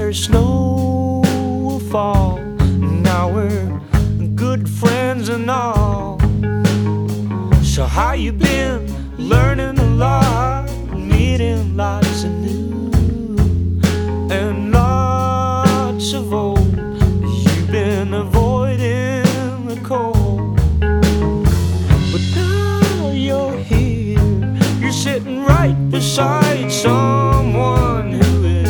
winter snow will fall. Now we're good friends and all. So how you been? Learning a lot, meeting lots of new and